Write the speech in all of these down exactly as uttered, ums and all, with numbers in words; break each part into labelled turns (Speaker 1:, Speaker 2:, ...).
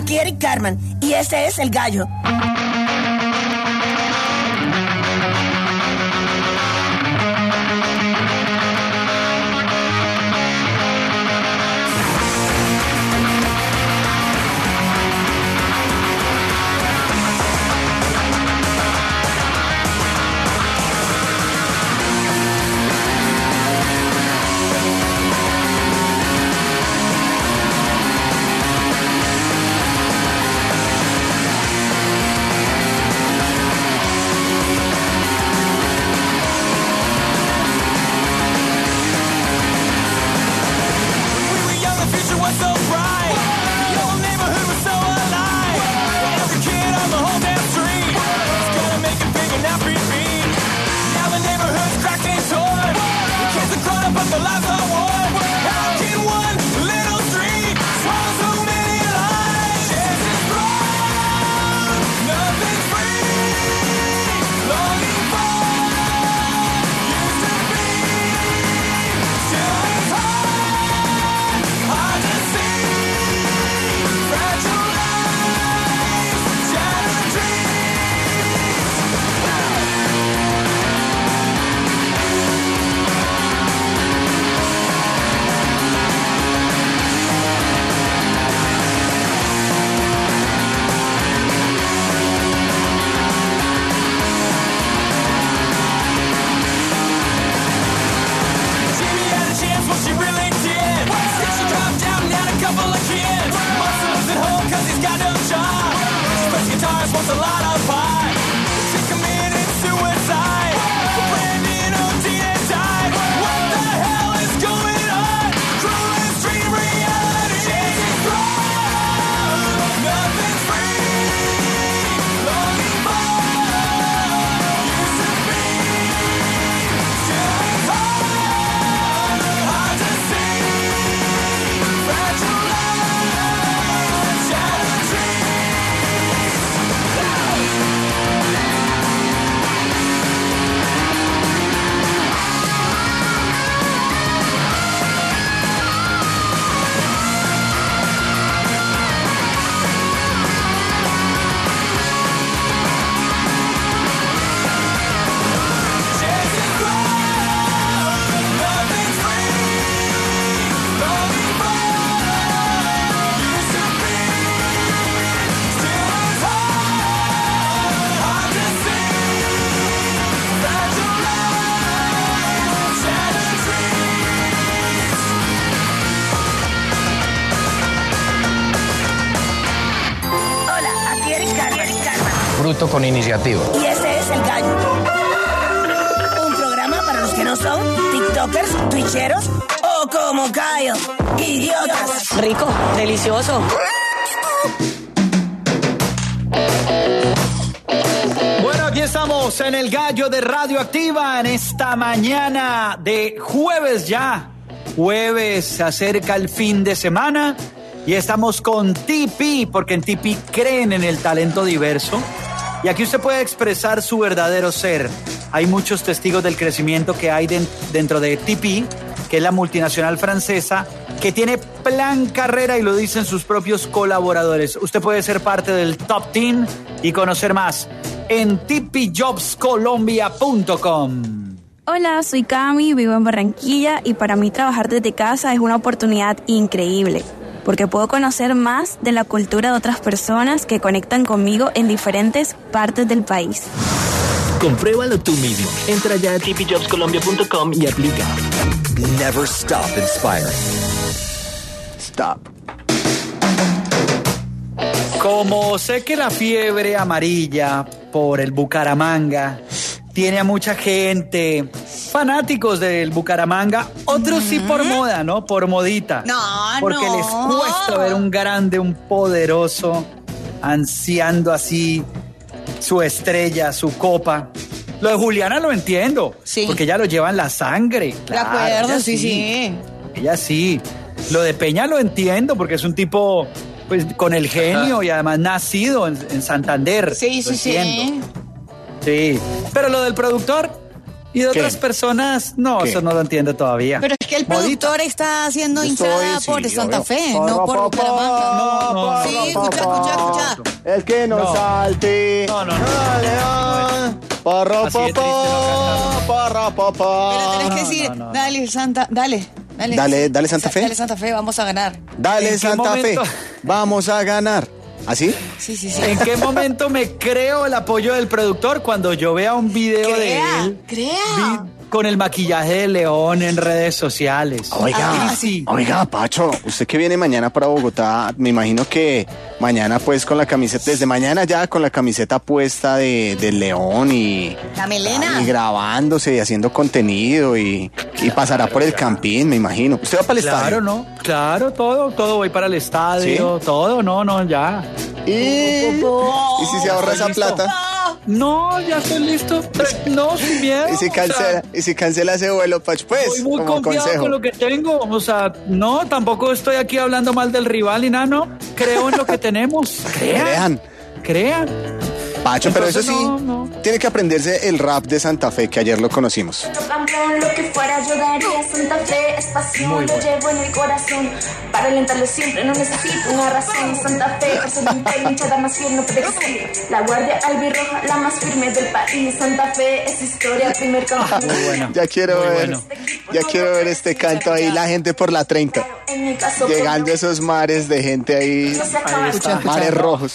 Speaker 1: aquí Eric Carman y este es El Gallo.
Speaker 2: Bruto con iniciativa.
Speaker 1: Y este es El Gallo. Un programa para los que no son tiktokers, twitcheros o como Kyle, idiotas.
Speaker 3: Rico, delicioso.
Speaker 4: Bueno, aquí estamos en El Gallo de Radioactiva en esta mañana de jueves ya. Jueves, se acerca el fin de semana y estamos con T P, porque en T P creen en el talento diverso. Y aquí usted puede expresar su verdadero ser. Hay muchos testigos del crecimiento que hay de, dentro de T P, que es la multinacional francesa, que tiene plan carrera y lo dicen sus propios colaboradores. Usted puede ser parte del Top Team y conocer más en t p jobs colombia punto com.
Speaker 5: Hola, soy Cami, vivo en Barranquilla y para mí trabajar desde casa es una oportunidad increíble, porque puedo conocer más de la cultura de otras personas que conectan conmigo en diferentes partes del país.
Speaker 6: Compruébalo tú mismo. Entra ya a t p jobs colombia punto com y aplica.
Speaker 7: Never stop inspiring. Stop.
Speaker 4: Como sé que la fiebre amarilla por el Bucaramanga tiene a mucha gente, fanáticos del Bucaramanga, otros sí por moda, ¿no? Por modita.
Speaker 8: No,
Speaker 4: porque
Speaker 8: no.
Speaker 4: les cuesta ver un grande, un poderoso, ansiando así su estrella, su copa. Lo de Juliana lo entiendo,
Speaker 8: sí,
Speaker 4: porque ella lo lleva en la sangre. Claro,
Speaker 8: de acuerdo, sí,
Speaker 4: sí,
Speaker 8: sí.
Speaker 4: Ella sí. Lo de Peña lo entiendo, porque es un tipo pues con el genio. Ajá. Y además nacido en, en Santander.
Speaker 8: Sí,
Speaker 4: lo
Speaker 8: sí,
Speaker 4: entiendo.
Speaker 8: sí.
Speaker 4: Sí, pero lo del productor, Y de otras
Speaker 3: ¿Qué?
Speaker 4: personas, no,
Speaker 3: ¿Qué?
Speaker 4: eso no lo entiendo todavía.
Speaker 8: Pero es que el
Speaker 4: Modita.
Speaker 8: productor está siendo
Speaker 3: Yo
Speaker 8: hinchada
Speaker 3: estoy,
Speaker 8: por
Speaker 3: sí,
Speaker 8: Santa
Speaker 3: obvio.
Speaker 8: Fe, no por Bucaramanga.
Speaker 4: No, no,
Speaker 8: Sí,
Speaker 4: no,
Speaker 8: escucha, escucha, escucha.
Speaker 3: El que no,
Speaker 4: No.
Speaker 3: salte.
Speaker 4: No, no, no.
Speaker 3: Dale, ah. Parra,
Speaker 4: Así de triste
Speaker 3: papá,
Speaker 4: no
Speaker 3: parra, papá.
Speaker 8: Pero tenés que
Speaker 4: no,
Speaker 8: decir,
Speaker 4: no, no, no.
Speaker 8: dale, Santa, dale. Dale,
Speaker 3: Dale, dale, Santa Fe.
Speaker 8: Dale, Santa Fe, vamos a ganar.
Speaker 3: Dale,
Speaker 4: ¿En qué
Speaker 3: Santa
Speaker 4: momento?
Speaker 3: Fe. Vamos a ganar. ¿Así?
Speaker 8: Sí, sí, sí.
Speaker 4: ¿En qué momento me creo el apoyo del productor? Cuando yo vea un video de
Speaker 8: Crea,
Speaker 4: él
Speaker 8: crea.
Speaker 4: vi- con el maquillaje de León en redes sociales.
Speaker 3: Oiga,
Speaker 4: Ahí sí.
Speaker 3: oiga, Pacho, usted que viene mañana para Bogotá, me imagino que mañana pues con la camiseta, desde mañana ya con la camiseta puesta de, de León y,
Speaker 8: La melena.
Speaker 3: y grabándose y haciendo contenido y, y pasará por el Campín, me imagino. ¿Usted va para el
Speaker 4: Claro,
Speaker 3: estadio?
Speaker 4: ¿no? Claro, todo, todo. Voy para el estadio, todo, no, no, ya.
Speaker 3: ¿Y, ¿Y si se ahorra esa
Speaker 4: Listo.
Speaker 3: plata?
Speaker 4: No, ya estoy listo. No, sin miedo.
Speaker 3: ¿Y si
Speaker 4: o sea,
Speaker 3: cancela, y si cancela ese vuelo, Pacho? Pues,
Speaker 4: Estoy muy
Speaker 3: como
Speaker 4: confiado
Speaker 3: consejo.
Speaker 4: con lo que tengo. O sea, no, tampoco estoy aquí hablando mal del rival ni nada, no. Creo en lo que tenemos. Crean.
Speaker 3: Crean.
Speaker 4: Crean.
Speaker 3: Pacho, pero eso sí,
Speaker 4: Entonces, no, no.
Speaker 3: tiene que aprenderse el rap de Santa Fe, que ayer lo conocimos.
Speaker 9: Campeón, lo que fuera yo daría. Santa Fe es pasión,
Speaker 4: Muy
Speaker 9: lo
Speaker 4: bueno.
Speaker 9: llevo en el corazón. Para alentarlo siempre no necesito una razón. Santa Fe, personalmente la hinchada más fiel no puede existir. La guardia albirroja, la más firme del país. Santa Fe es historia, primer campeón.
Speaker 4: Muy bueno.
Speaker 3: Ya quiero
Speaker 4: Muy
Speaker 3: ver,
Speaker 4: bueno.
Speaker 3: ya quiero ver este canto ahí, la gente por la treinta.
Speaker 9: En mi caso,
Speaker 3: Llegando a esos mares de gente ahí,
Speaker 9: se acaba.
Speaker 4: está.
Speaker 3: mares rojos.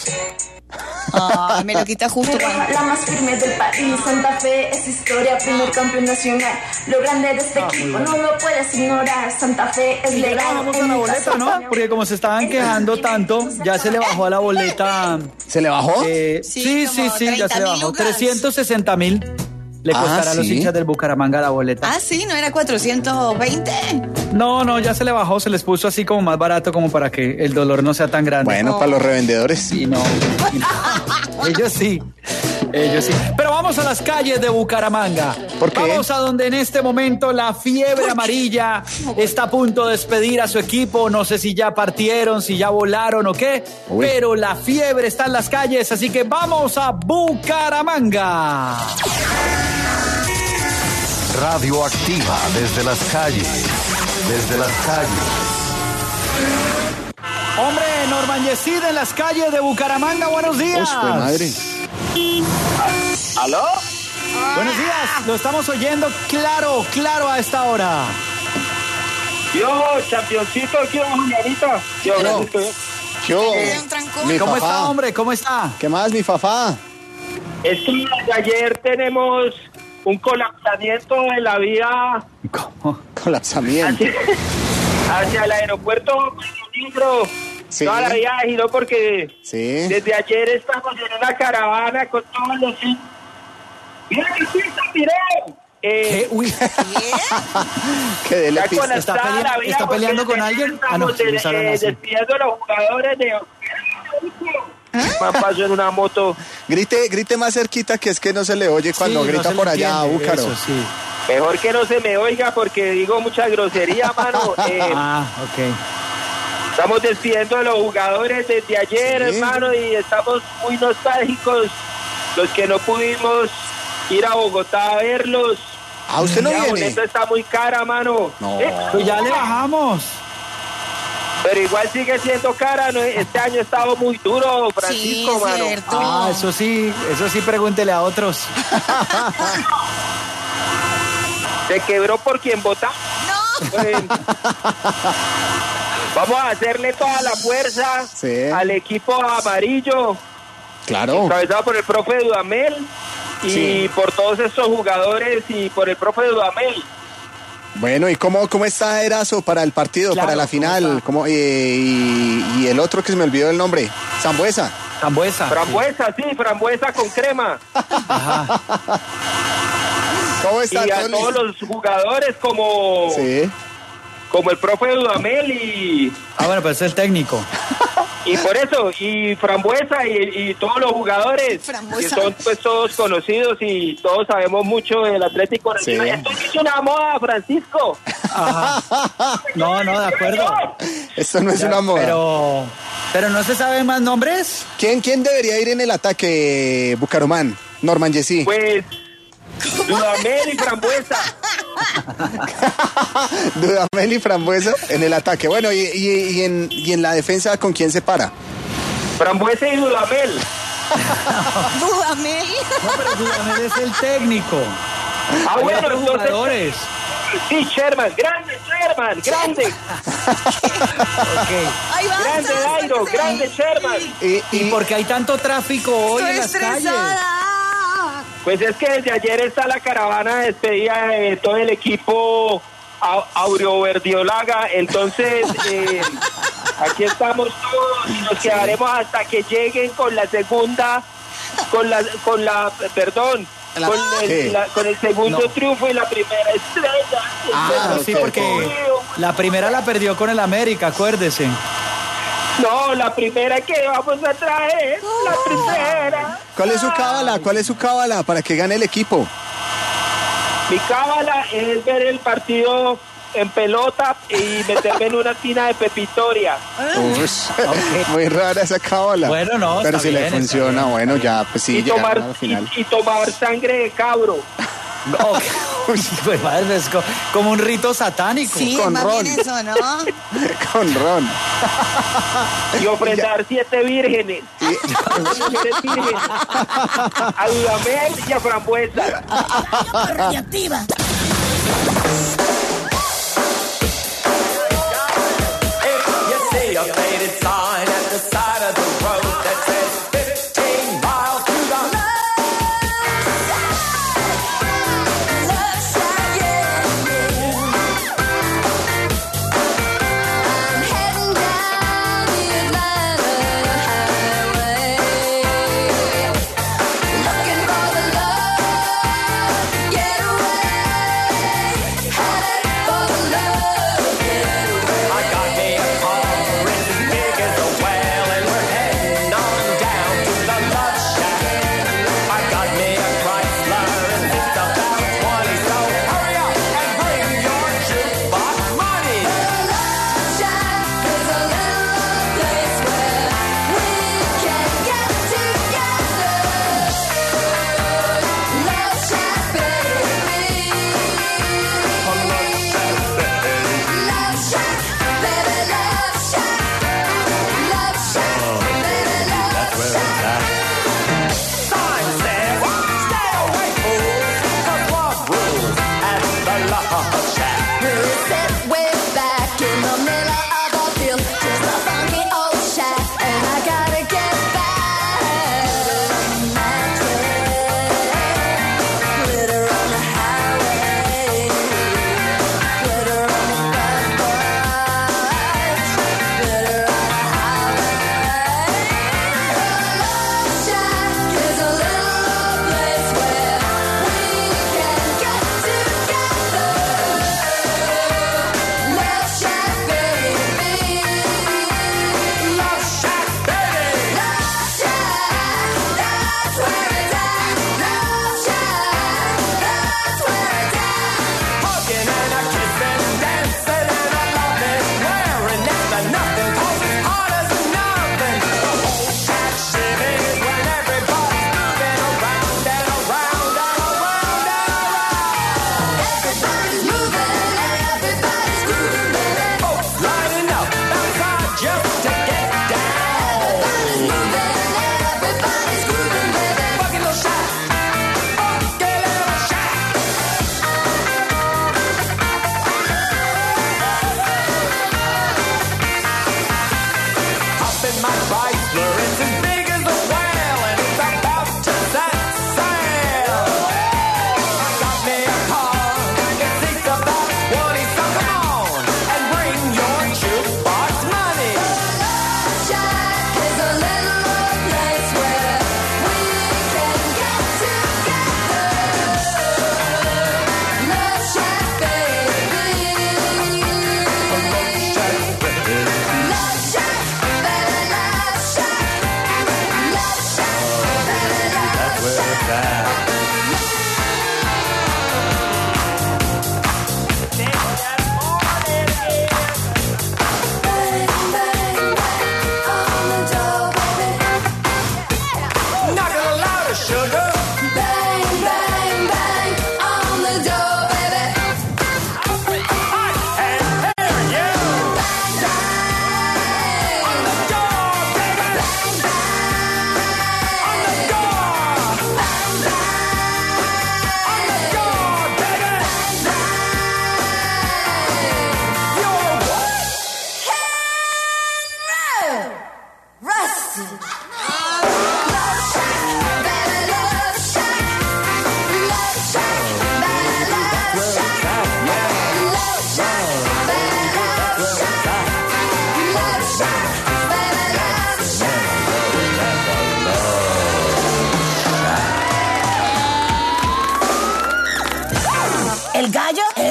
Speaker 8: Ah, me lo quita justo cuando...
Speaker 9: La más firme del país, Santa Fe es historia, primer campeón nacional. Lo grande de este equipo no lo puedes ignorar. Santa Fe es
Speaker 4: Y ya
Speaker 9: legado.
Speaker 4: bajamos a
Speaker 9: en
Speaker 4: la
Speaker 9: mi
Speaker 4: boleta,
Speaker 9: caso,
Speaker 4: ¿no? Porque como se estaban quejando tanto, ya se le bajó a la boleta.
Speaker 3: ¿Se le bajó?
Speaker 4: eh,
Speaker 8: Sí,
Speaker 4: sí, sí,
Speaker 8: como
Speaker 4: sí, ya se le
Speaker 8: treinta mil
Speaker 4: bajó.
Speaker 8: lucas.
Speaker 4: trescientos sesenta mil le
Speaker 3: Ah,
Speaker 4: costará a los
Speaker 3: ¿sí?
Speaker 4: hinchas del Bucaramanga la boleta.
Speaker 8: Ah, sí, ¿no era cuatrocientos veinte?
Speaker 4: No, no, ya se le bajó, se les puso así como más barato como para que el dolor no sea tan grande.
Speaker 3: Bueno, para los revendedores.
Speaker 4: Y no, y no. Ellos sí, ellos sí. Pero vamos a las calles de Bucaramanga.
Speaker 3: ¿Por qué?
Speaker 4: Vamos a donde en este momento la fiebre amarilla está a punto de despedir a su equipo. No sé si ya partieron, si ya volaron o qué.
Speaker 3: Uy.
Speaker 4: Pero la fiebre está en las calles, así que vamos a Bucaramanga.
Speaker 10: Radioactiva desde las calles. Desde las calles.
Speaker 4: Hombre, Norman Yesid en las calles de Bucaramanga. Buenos días.
Speaker 3: Uy, fue madre.
Speaker 11: ¿Aló?
Speaker 4: Buenos días, lo estamos oyendo claro, claro a esta hora.
Speaker 11: Yo, championcito, ¿qué hubo, Julianita? ¿Qué hubo,
Speaker 3: No.
Speaker 11: Francisco?
Speaker 3: ¿Qué hubo?
Speaker 8: Eh, un trancón.
Speaker 3: Mi
Speaker 4: ¿Cómo
Speaker 3: papá.
Speaker 4: está, hombre? ¿Cómo está?
Speaker 3: ¿Qué más, mi papá?
Speaker 11: Es que desde ayer tenemos un colapsamiento de la vía
Speaker 4: ¿Cómo?
Speaker 3: Colapsamiento.
Speaker 11: hacia, hacia el aeropuerto Negro.
Speaker 3: Sí.
Speaker 11: Toda la vía giró porque
Speaker 3: Sí.
Speaker 11: desde ayer estamos en una caravana con todos los... ¡Mira que sí, está tirado! Eh,
Speaker 4: ¿Qué? Uy,
Speaker 3: Que dele
Speaker 11: Ya
Speaker 3: pista.
Speaker 11: con la
Speaker 4: ¿Está
Speaker 11: estrada,
Speaker 4: pele-
Speaker 11: la vía,
Speaker 4: está
Speaker 11: porque
Speaker 4: peleando con
Speaker 11: desde
Speaker 4: alguien?
Speaker 11: estamos
Speaker 4: Ah, no,
Speaker 11: de-
Speaker 4: Luis Arana,
Speaker 11: eh,
Speaker 4: sí.
Speaker 11: despidiendo a los jugadores de... Me pasó en una moto.
Speaker 3: Grite, grite más cerquita, que es que no se le oye cuando
Speaker 4: sí, no
Speaker 3: grita
Speaker 4: se
Speaker 3: por
Speaker 4: le
Speaker 3: allá,
Speaker 4: entiende,
Speaker 3: Búcaro.
Speaker 4: eso sí.
Speaker 11: Mejor que no se me oiga porque digo mucha grosería, mano. Eh,
Speaker 4: Ah, ok.
Speaker 11: estamos despidiendo a los jugadores desde ayer,
Speaker 3: Sí.
Speaker 11: hermano, y estamos muy nostálgicos. Los que no pudimos ir a Bogotá a verlos.
Speaker 3: Ah, usted no
Speaker 11: La
Speaker 3: viene.
Speaker 11: boleta está muy cara, mano.
Speaker 3: No.
Speaker 11: Eh,
Speaker 4: Pues ya le bajamos.
Speaker 11: pero igual sigue siendo cara, ¿no? Este año ha estado muy duro, Francisco,
Speaker 8: Sí, es
Speaker 11: mano.
Speaker 8: cierto.
Speaker 4: Ah, eso sí, eso sí, pregúntele a otros.
Speaker 11: Se quebró por quien vota. Pues, vamos a hacerle toda la fuerza
Speaker 3: Sí.
Speaker 11: al equipo amarillo,
Speaker 3: Claro.
Speaker 11: encabezado por el profe Dudamel y
Speaker 3: Sí.
Speaker 11: por todos estos jugadores y por el profe Dudamel.
Speaker 3: Bueno, ¿y cómo, cómo está Erazo para el partido,
Speaker 4: Claro,
Speaker 3: para la
Speaker 4: ¿cómo
Speaker 3: final?
Speaker 4: está?
Speaker 3: ¿Cómo, eh, y, y el otro que se me olvidó el nombre, Zambuesa.
Speaker 4: Zambuesa.
Speaker 11: Frambuesa, sí, frambuesa con crema.
Speaker 3: ¿Cómo está,
Speaker 11: Y a
Speaker 3: Tony?
Speaker 11: todos los jugadores como,
Speaker 3: Sí.
Speaker 11: como el profe Dudamel y,
Speaker 4: Ah, bueno, pues es el técnico.
Speaker 11: y por eso, y Frambuesa y, y todos los jugadores
Speaker 8: Frambuesa.
Speaker 11: que son pues todos conocidos y todos sabemos mucho del Atlético Nacional.
Speaker 3: Sí.
Speaker 11: Esto es una moda, Francisco.
Speaker 4: Ajá. No, no, de acuerdo.
Speaker 3: Esto no es
Speaker 4: Ya,
Speaker 3: una moda.
Speaker 4: Pero, pero no se saben más nombres.
Speaker 3: ¿Quién, ¿Quién debería ir en el ataque, Bucaramán? Norman Yesí.
Speaker 11: Pues Dudamel y Frambuesa.
Speaker 3: Dudamel y Frambuesa en el ataque. Bueno, y, y, y, en, y en la defensa, ¿con quién se para?
Speaker 11: Frambuesa y Dudamel.
Speaker 8: Dudamel.
Speaker 4: No, pero Dudamel es el técnico.
Speaker 11: Ah,
Speaker 4: Hay
Speaker 11: bueno,
Speaker 4: otros
Speaker 11: entonces...
Speaker 4: jugadores.
Speaker 11: Sí, Sherman, grande Sherman, grande.
Speaker 4: Okay.
Speaker 8: Ahí va,
Speaker 11: Grande Dairo, grande Sherman.
Speaker 3: Y,
Speaker 4: ¿Y por qué hay tanto tráfico hoy
Speaker 8: Estoy
Speaker 4: en las calles?
Speaker 8: estresada.
Speaker 11: Pues es que desde ayer está la caravana de despedida de todo el equipo a- Aureo-Verdiolaga, entonces eh, aquí estamos todos y nos quedaremos hasta que lleguen con la segunda, con la, con la, perdón,
Speaker 3: La-
Speaker 11: con, el,
Speaker 3: ¿Qué?
Speaker 11: la- con el segundo
Speaker 4: No.
Speaker 11: triunfo y la primera estrella.
Speaker 3: Ah,
Speaker 4: Claro, sí,
Speaker 3: ok,
Speaker 4: porque
Speaker 3: ok.
Speaker 4: la primera la perdió con el América, acuérdese.
Speaker 11: No, la primera que vamos a traer, la primera.
Speaker 3: ¿Cuál es su cábala? ¿Cuál es su cábala para que gane el equipo?
Speaker 11: Mi cábala es ver el partido en pelota y meterme en una tina de pepitoria.
Speaker 3: Ush, muy rara esa cábala.
Speaker 4: Bueno, no,
Speaker 3: pero
Speaker 4: está
Speaker 3: si le
Speaker 4: bien, está
Speaker 3: funciona,
Speaker 4: bien.
Speaker 3: bueno, ya, pues sí,
Speaker 11: y,
Speaker 3: llegaron
Speaker 11: tomar,
Speaker 3: a la final.
Speaker 11: y, y tomar sangre de cabro.
Speaker 4: Ok. Uy, pues, madre, es co- como un rito satánico.
Speaker 8: Sí,
Speaker 3: Con
Speaker 8: más
Speaker 3: ron.
Speaker 8: bien eso, ¿no?
Speaker 3: Con ron.
Speaker 11: Y ofrendar siete vírgenes. Siete vírgenes. A Dudamel y a Frambuesa.
Speaker 1: Radioactiva.
Speaker 12: Looking for the love, get away.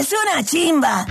Speaker 1: es una chimba.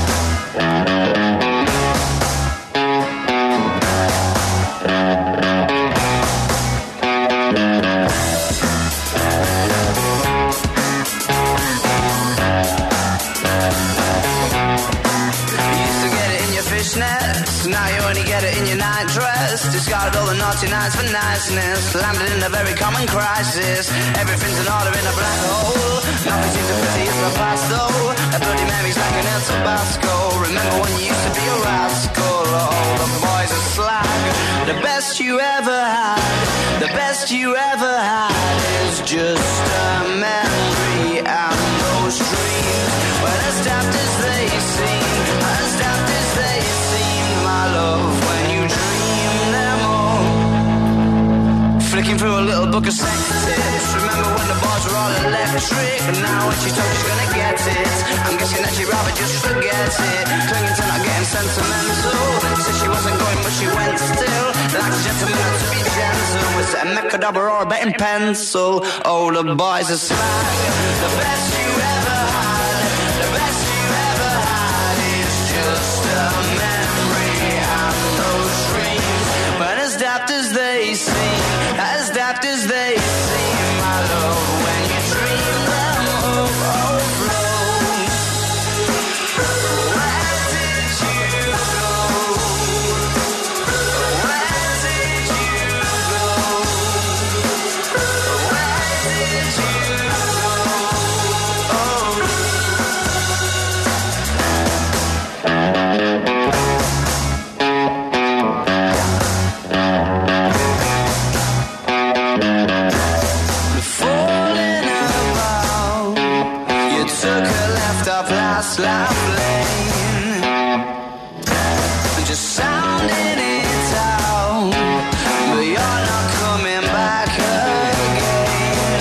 Speaker 12: Now you only get it in your night dress. Discarded all the naughty nights for niceness. Landed in a very common crisis. Everything's in order in a black hole. Nothing seems to pity in the past though. A Bloody Mary's like an El Tabasco. Remember when you used to be a rascal? Oh, the boys are slag. The best you ever had, the best you ever had is just a memory and those dreams. Well, as daft as they seem, as daft as they seem, my love, when you dream them all. Flicking through a little book of sex tips. Remember when the bars were all electric? And now when she told she's gonna get it, I'm guessing that she'd rather just forget it. Clinging to not getting sentimental. Said she wasn't going but she went still. Like a gentleman had to be gentle. Was it a Mechadabra or a betting pencil? Oh, the boys are slag. The best you ever had, the best you ever had is just a memory and those dreams. But as daft as they seem, as daft as they seem, my love, when you dream them overflow. Where did you go? Where did you go? Where did you go? Oh. Falling about, you took a left off last lap lane, just sounding it out, but you're not coming back again.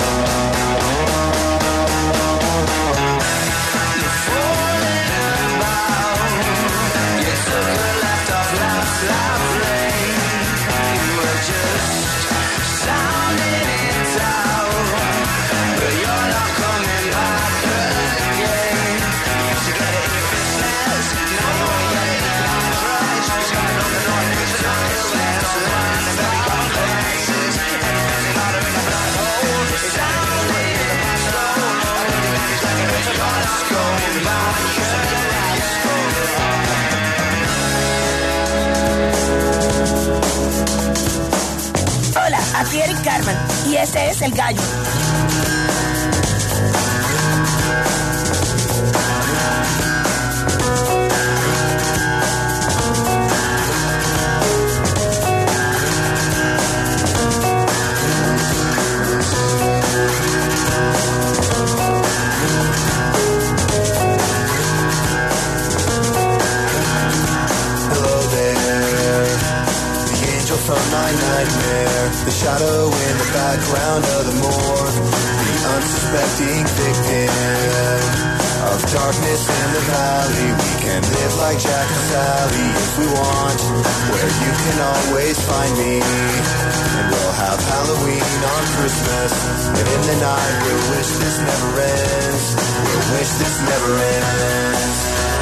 Speaker 12: Falling about, you took a left off last lap lane, you were just sounding it out, but you're not coming back again. Used to get it in your business, now you only get it in your night. She's got it on the door, niggas are not listening. So the mind is very common crisis. Everything's in order in a black hole. It's sounding in the past though. I don't think it's like a bitch, but it's going back. Used to be a rascal.
Speaker 1: Hola, aquí Eric Carmen y ese es El Gallo.
Speaker 13: Hello there, the angel from my nightmare, the shadow in the background of the morgue, the unsuspecting victim of darkness in the valley. We can live like Jack and Sally if we want, where you can always find me. And we'll have Halloween on Christmas, and in the night we'll wish this never ends. We'll wish this never ends.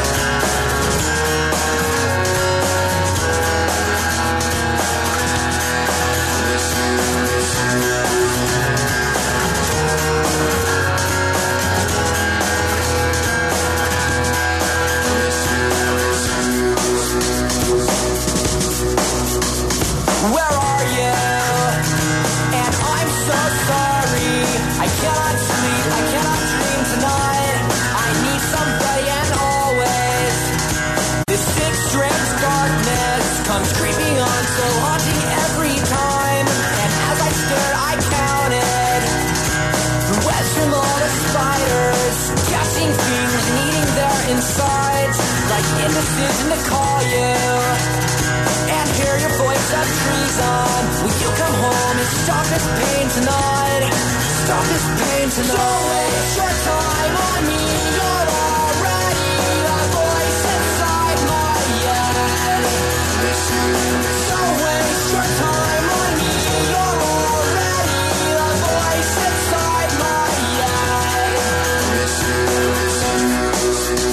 Speaker 12: Where are you? And I'm so sorry. I cannot sleep, I cannot dream tonight. I need somebody and always. This thick, strange darkness comes creeping on, so haunting every time. And as I stood, I counted the webs from all the spiders, catching things and eating their insides, like indecision to call you. And hear your voice of treason. Will you come home and stop this pain tonight? Stop this pain tonight. Don't waste your time on me. You're already a voice inside my head. Don't waste your time on me. You're already a voice inside my head.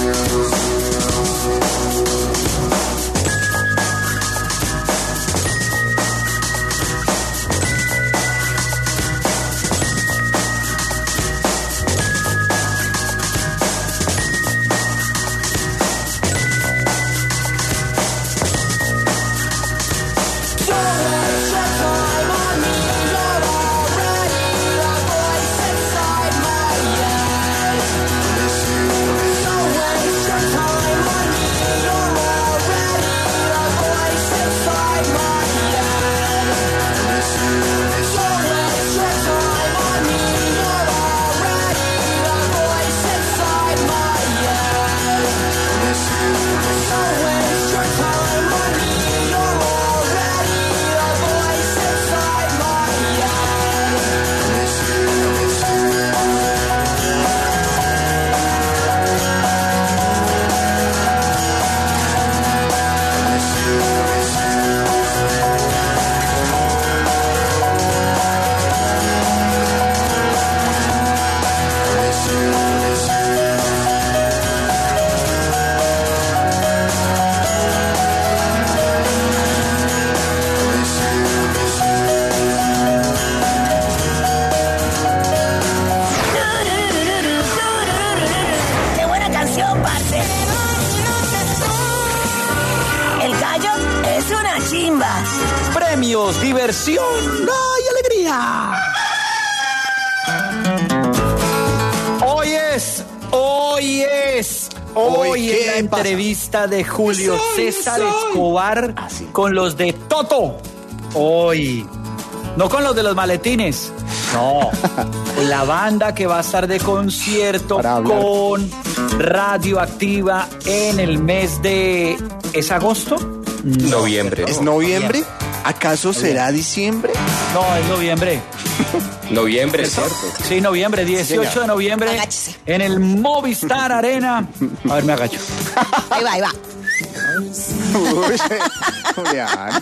Speaker 4: Premios, diversión, ¡ay, alegría! Hoy es, hoy es, hoy,
Speaker 3: Hoy,
Speaker 4: es
Speaker 3: ¿qué
Speaker 4: la
Speaker 3: pasa?
Speaker 4: entrevista de Julio
Speaker 3: Soy,
Speaker 4: César
Speaker 3: soy.
Speaker 4: Escobar con los de Toto. Hoy. No con los de los maletines. No. Con la banda que va a estar de concierto
Speaker 3: Para hablar.
Speaker 4: con Radioactiva en el mes de... ¿Es agosto?
Speaker 14: Noviembre.
Speaker 3: ¿Es noviembre? ¿Acaso será diciembre?
Speaker 4: No, es noviembre.
Speaker 14: Noviembre, ¿cierto?
Speaker 4: Sí, noviembre, dieciocho de noviembre.
Speaker 8: Agáchese.
Speaker 4: En el Movistar Arena. A ver, me agacho.
Speaker 8: Ahí va, ahí va.
Speaker 3: Uy, Julián.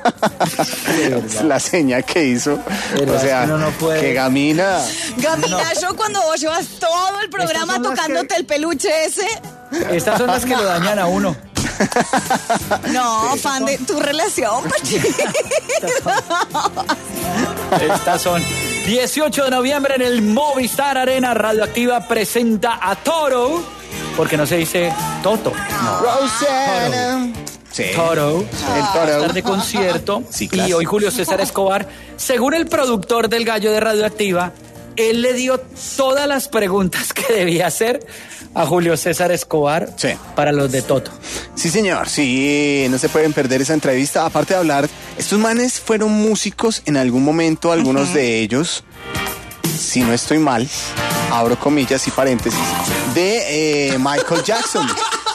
Speaker 3: La seña que hizo.
Speaker 4: Verdad,
Speaker 3: O sea,
Speaker 4: es que uno no puede.
Speaker 3: que gamina.
Speaker 8: Gamina, yo cuando vos llevas todo el programa
Speaker 4: Estas son las
Speaker 8: tocándote
Speaker 4: que-
Speaker 8: el peluche ese.
Speaker 4: Estas son las que lo dañan a uno.
Speaker 8: No, fan de tu relación, Pachito.
Speaker 4: Estas son. dieciocho de noviembre en el Movistar Arena. Radioactiva presenta a Toro. Porque no se dice Toto. No.
Speaker 3: Rosana. Sí.
Speaker 4: Toro.
Speaker 3: El
Speaker 4: Va a
Speaker 3: toro.
Speaker 4: estar de concierto.
Speaker 3: Sí,
Speaker 4: Y
Speaker 3: claro.
Speaker 4: hoy Julio César Escobar, según el productor del Gallo de Radioactiva, él le dio todas las preguntas que debía hacer a Julio César Escobar
Speaker 3: Sí.
Speaker 4: para los de Toto.
Speaker 3: Sí, señor, sí, no se pueden perder esa entrevista. Aparte de hablar, estos manes fueron músicos en algún momento, algunos de ellos, si no estoy mal, abro comillas y paréntesis, de eh, Michael Jackson.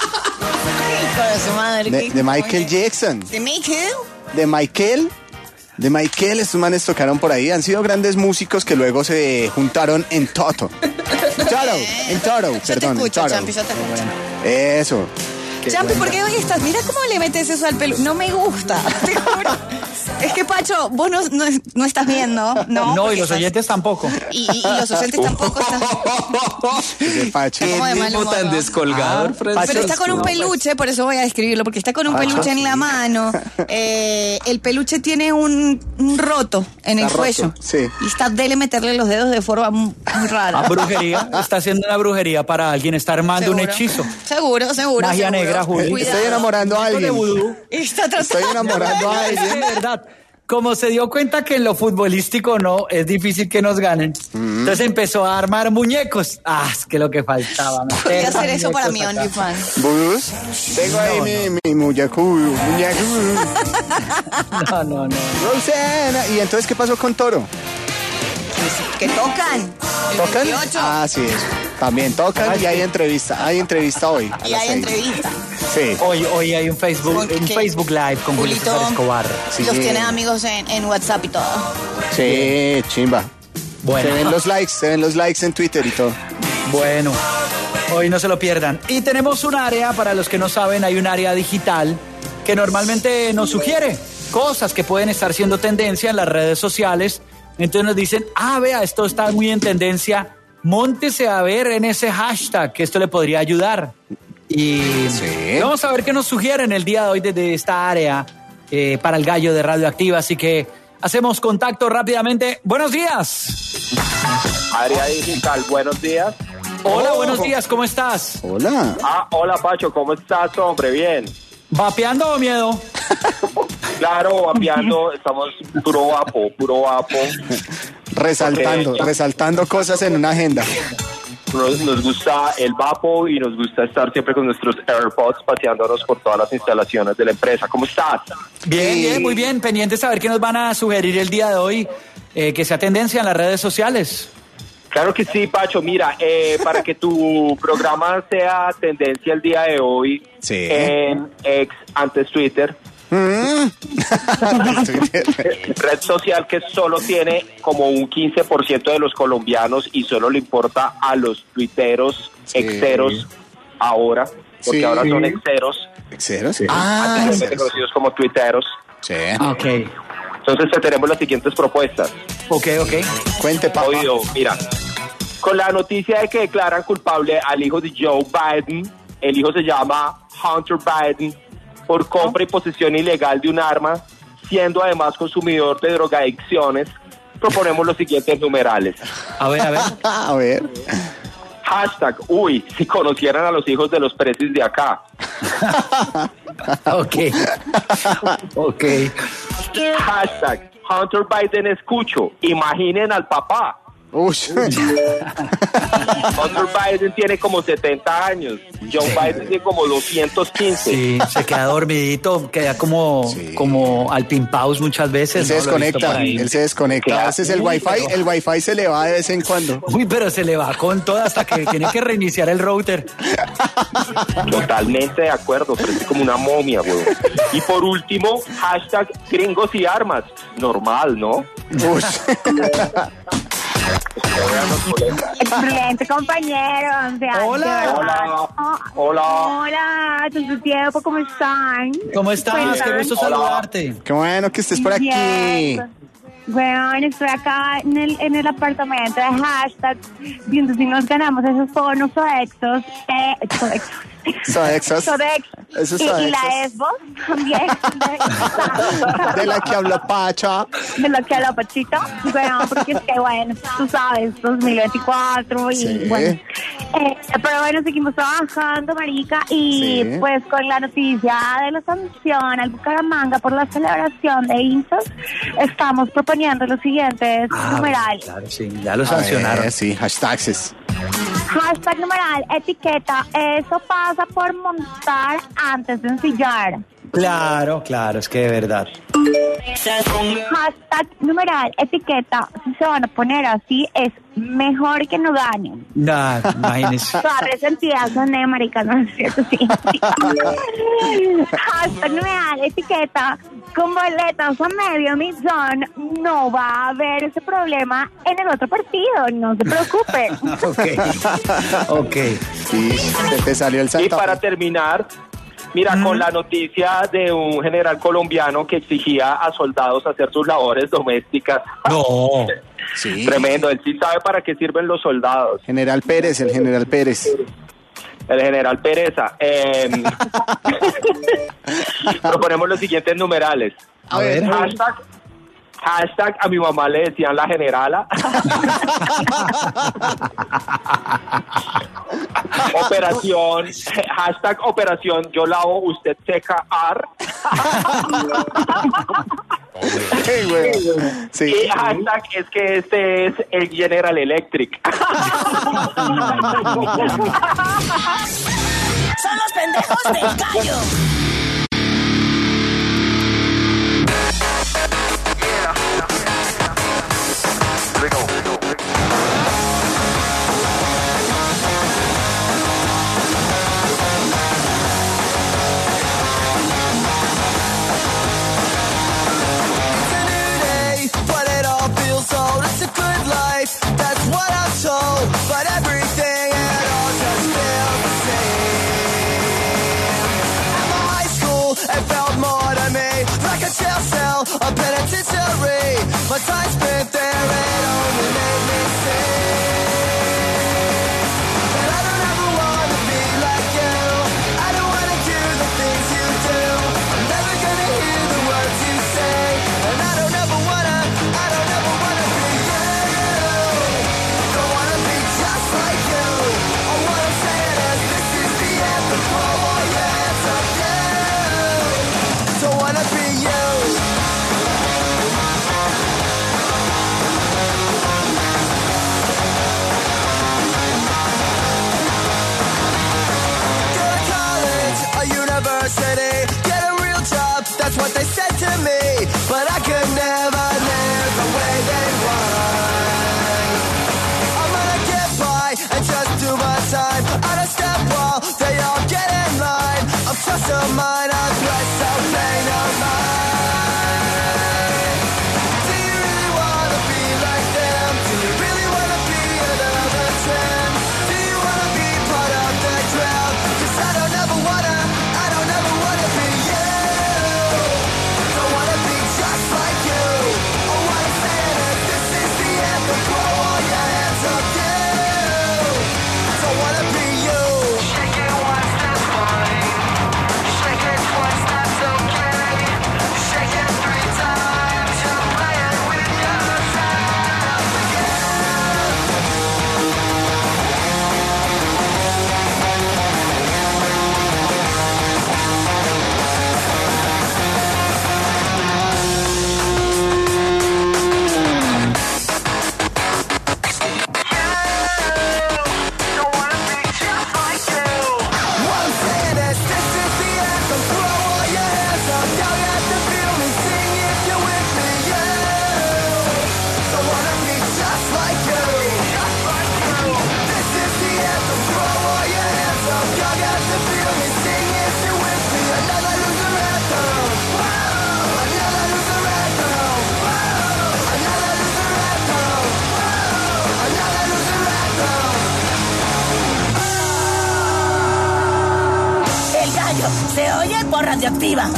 Speaker 8: Hijo de su madre.
Speaker 3: De,
Speaker 8: ¿qué
Speaker 3: de Michael
Speaker 8: coño?
Speaker 3: Jackson.
Speaker 8: ¿De Michael?
Speaker 3: De Michael. De Michael, estos manes tocaron por ahí. Han sido grandes músicos que luego se juntaron en Toto. Toro, en Toro,
Speaker 8: Yo te
Speaker 3: perdón, en
Speaker 8: escucho,
Speaker 3: Toro.
Speaker 8: Champi, yo te escucho.
Speaker 3: Eso.
Speaker 8: Champi, ¿por qué hoy estás? Mira cómo le metes eso al pelo. No me gusta, te juro. Es que, Pacho, vos no, no, no estás viendo, ¿no?
Speaker 4: No,
Speaker 8: porque
Speaker 4: y los
Speaker 8: estás-
Speaker 4: oyentes tampoco.
Speaker 8: Y, y- y los oyentes tampoco están.
Speaker 3: Ese Pacho.
Speaker 8: Está como de mal
Speaker 14: Mismo
Speaker 8: humor,
Speaker 14: tan
Speaker 8: ¿no?
Speaker 14: descolgador,
Speaker 3: Ah,
Speaker 8: Pero está con un peluche, por eso voy a describirlo, porque está con un
Speaker 3: Pacho,
Speaker 8: peluche en la
Speaker 3: sí.
Speaker 8: mano. Eh, el peluche tiene un, un roto en el
Speaker 3: Está roto,
Speaker 8: cuello.
Speaker 3: sí.
Speaker 8: Y está dele meterle los dedos de forma muy muy rara.
Speaker 4: A brujería. Está haciendo una brujería para alguien. Está armando un
Speaker 8: Seguro.
Speaker 4: hechizo.
Speaker 8: Seguro, seguro.
Speaker 4: Magia
Speaker 8: seguro.
Speaker 4: negra, Juli.
Speaker 8: Cuidado.
Speaker 3: Estoy enamorando a
Speaker 4: De
Speaker 3: alguien.
Speaker 4: vudú.
Speaker 8: Está tratando
Speaker 3: Estoy enamorando a
Speaker 4: Es que
Speaker 3: alguien.
Speaker 4: de verdad, como se dio cuenta que en lo futbolístico no, es difícil que nos ganen. Entonces empezó a armar muñecos. Ah, es que lo que faltaba.
Speaker 8: Voy
Speaker 4: meter
Speaker 8: a hacer eso para mi
Speaker 4: muñecos acá.
Speaker 8: OnlyFans.
Speaker 3: ¿Vudús? Tengo ahí
Speaker 4: No,
Speaker 3: mi, mi muñeco, muñeco.
Speaker 4: No, no, no.
Speaker 3: Rosana. ¿Y entonces qué pasó con Toro?
Speaker 8: Que tocan. El
Speaker 3: ¿Tocan?
Speaker 8: veintiocho.
Speaker 3: Ah, sí, eso. También tocan y hay entrevista. Hay entrevista hoy. a
Speaker 8: Y
Speaker 3: las
Speaker 8: hay
Speaker 3: seis.
Speaker 8: entrevista.
Speaker 3: Sí.
Speaker 4: Hoy, hoy hay un Facebook,
Speaker 8: Porque
Speaker 4: un
Speaker 8: que-
Speaker 4: Facebook Live con Julio
Speaker 8: Julito
Speaker 4: César Escobar.
Speaker 3: Sí.
Speaker 8: Los tiene amigos en, en WhatsApp y todo.
Speaker 3: Sí, chimba.
Speaker 4: Bueno.
Speaker 3: Se ven los likes, se ven los likes en Twitter y todo.
Speaker 4: Bueno, hoy no se lo pierdan. Y tenemos un área, para los que no saben, hay un área digital que normalmente nos sugiere cosas que pueden estar siendo tendencia en las redes sociales. Entonces nos dicen, ah, vea, esto está muy en tendencia, móntese a ver en ese hashtag, que esto le podría ayudar. Y
Speaker 3: Sí.
Speaker 4: vamos a ver qué nos sugieren el día de hoy desde esta área eh, para el Gallo de Radioactiva. Así que hacemos contacto rápidamente. Buenos días.
Speaker 11: Área digital, buenos días.
Speaker 4: Hola,
Speaker 11: Oh.
Speaker 4: buenos días, ¿cómo estás?
Speaker 3: Hola.
Speaker 11: Ah, hola Pacho, ¿cómo estás, hombre? Bien.
Speaker 4: ¿Vapeando o miedo?
Speaker 11: Claro, vapeando, estamos puro vapo, puro vapo.
Speaker 3: Resaltando,
Speaker 11: Ok.
Speaker 3: resaltando cosas en una agenda.
Speaker 11: Nos, nos gusta el vapo y nos gusta estar siempre con nuestros AirPods paseándonos por todas las instalaciones de la empresa. ¿Cómo estás?
Speaker 4: Bien,
Speaker 3: Sí.
Speaker 4: bien, muy bien. Pendientes a ver qué nos van a sugerir el día de hoy, eh, que sea tendencia en las redes sociales.
Speaker 11: Claro que sí, Pacho. Mira, eh, para que tu programa sea tendencia el día de hoy
Speaker 3: Sí.
Speaker 11: en ex, antes Twitter,
Speaker 3: Mm.
Speaker 11: red social que solo tiene como un quince por ciento de los colombianos y solo le importa a los tuiteros
Speaker 3: Sí.
Speaker 11: exeros ahora, porque
Speaker 3: Sí.
Speaker 11: ahora son exeros,
Speaker 3: ¿Exeros? Ah,
Speaker 11: anteriormente
Speaker 3: exeros.
Speaker 11: conocidos como tuiteros.
Speaker 3: Sí.
Speaker 4: Ok,
Speaker 11: Entonces te tenemos las siguientes propuestas.
Speaker 4: ok, ok.
Speaker 3: Cuente, papá.
Speaker 11: Oído, mira, con la noticia de que declaran culpable al hijo de Joe Biden, el hijo se llama Hunter Biden, por compra y posesión ilegal de un arma, siendo además consumidor de drogadicciones, proponemos los siguientes numerales.
Speaker 4: A ver, a ver.
Speaker 3: A ver.
Speaker 11: Hashtag, uy, si conocieran a los hijos de los precis de acá.
Speaker 4: Ok. Ok.
Speaker 11: Hashtag Hunter Biden escucho. Imaginen al papá.
Speaker 3: Uy.
Speaker 11: Hunter Biden tiene como setenta años. Joe sí. Biden tiene como doscientos quince.
Speaker 4: Sí, se queda dormidito, queda como, sí. como al pimpaus muchas veces.
Speaker 3: Él se
Speaker 4: ¿no?
Speaker 3: desconecta, él se desconecta. A veces el wifi, pero... el wifi se le va de vez en cuando.
Speaker 4: Uy, pero se le va con todo hasta que tiene que reiniciar el router.
Speaker 11: Totalmente de acuerdo, pero es como una momia, güey. Y por último, hashtag gringos y armas. Normal, ¿no?
Speaker 3: Uy.
Speaker 15: Excelente, compañero. O sea,
Speaker 11: hola, hola, hola.
Speaker 15: Hola, tanto tiempo, ¿cómo están?
Speaker 4: ¿Cómo estás? Qué gusto saludarte.
Speaker 3: Qué bueno que estés por aquí.
Speaker 15: Yes. Bueno, estoy acá en el, en el apartamento de hashtag, viendo si nos ganamos esos bonos o exos. Eh, exos.
Speaker 3: Sodexos.
Speaker 15: Sodexos.
Speaker 3: Eso es
Speaker 15: y,
Speaker 3: Sodexos.
Speaker 15: y la Xbox también.
Speaker 3: De la que habló Pacha.
Speaker 15: De la que habló Pachito. Bueno, porque es que, bueno, tú sabes, dos mil veinticuatro y
Speaker 3: sí.
Speaker 15: bueno. Eh, pero bueno, seguimos trabajando, marica, y sí. pues con la noticia de la sanción al Bucaramanga por la celebración de Insos, estamos proponiendo los siguientes ah, numerales.
Speaker 4: Claro, sí, ya lo sancionaron.
Speaker 3: Ver, sí, hashtags.
Speaker 15: Hashtag numeral, etiqueta, eso pasa por montar antes de ensillar.
Speaker 4: Claro, claro, es que de verdad.
Speaker 15: Hashtag numeral, etiqueta, si se van a poner así, es mejor que no ganen.
Speaker 4: Nah, imagínese.
Speaker 15: Todas resentidas son de marica, no es cierto, sí. sí. Hashtag numeral, etiqueta, con boletas a medio millón, no va a haber ese problema en el otro partido, no se preocupen.
Speaker 4: Ok, ok.
Speaker 3: Sí, se te salió el Santa
Speaker 11: Y para terminar, mira, mm. con la noticia de un general colombiano que exigía a soldados hacer sus labores domésticas.
Speaker 4: No.
Speaker 3: Sí.
Speaker 11: Tremendo, él sí sabe para qué sirven los soldados.
Speaker 3: General Pérez, el general Pérez.
Speaker 11: El general Pereza. Eh, proponemos los siguientes numerales.
Speaker 3: A ver.
Speaker 11: Hashtag, hashtag a mi mamá le decían la generala. Operación, hashtag operación yo lavo, usted seca ar.
Speaker 3: Hey, güey. Sí.
Speaker 11: Y hashtag es que este es el General Electric.
Speaker 1: Son los pendejos del gallo.
Speaker 13: That's what I'm told, but everything it all just feels the same. At my high school, it felt more to me like a jail cell, a penitentiary. My time spent there, it only made me sick. And I don't ever want to be like you. I don't want to do the things you do. I'm never gonna hear the words you say. And I don't ever wanna, I don't ever wanna be you. Don't wanna be just like you. All what I'm saying is this is the end. Throw all your hands up, you. Don't wanna be you. Go to college, a university, get a real job, that's what they said to me. But I could never live the way they want. I'm gonna get by and just do my time. On a step while they all get in line. I'm just a minor threat, so pay no mind. Do you really wanna be like them? Do you really wanna be another trend? Do you wanna be part of the crowd? 'Cause I don't ever wanna, I don't ever wanna be you. Don't wanna be just like you. All what I'm saying is this is the anthem. Throw all your hands up, you. Don't wanna be you. Shake it once, that's fine. Shake it twice, that's okay.
Speaker 1: Radioactiva.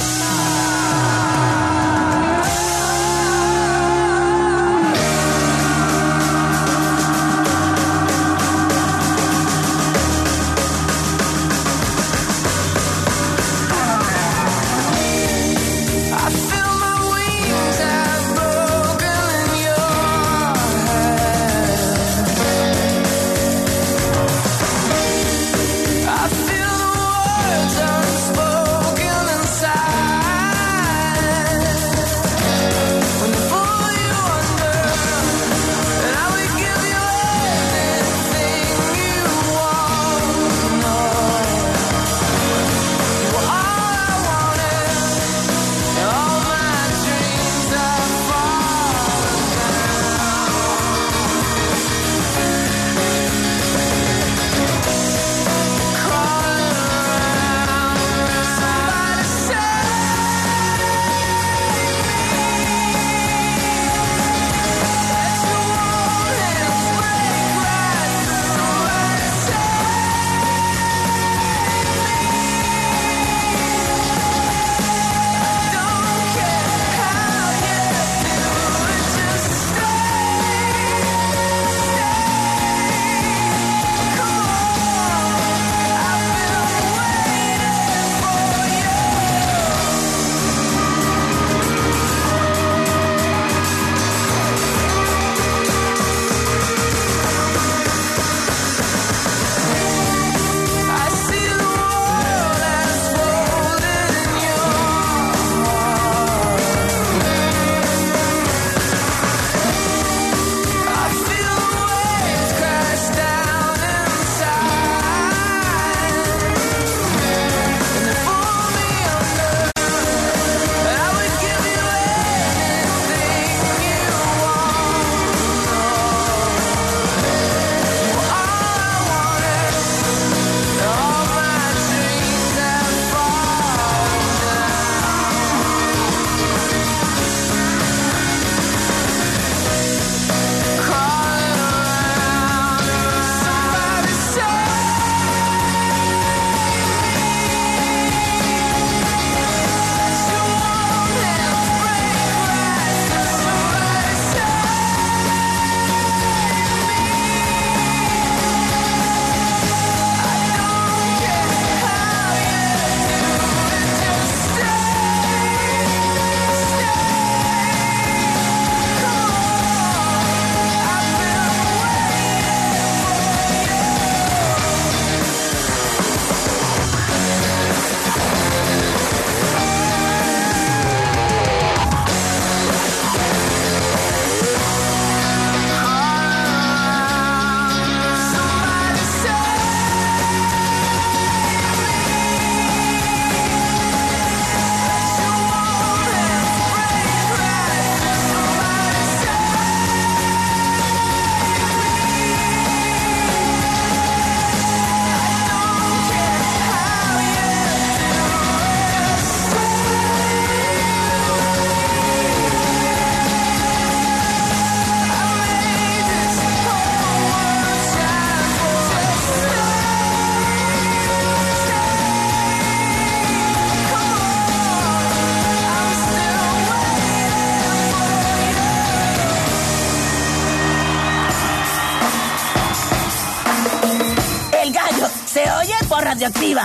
Speaker 1: Radioactiva.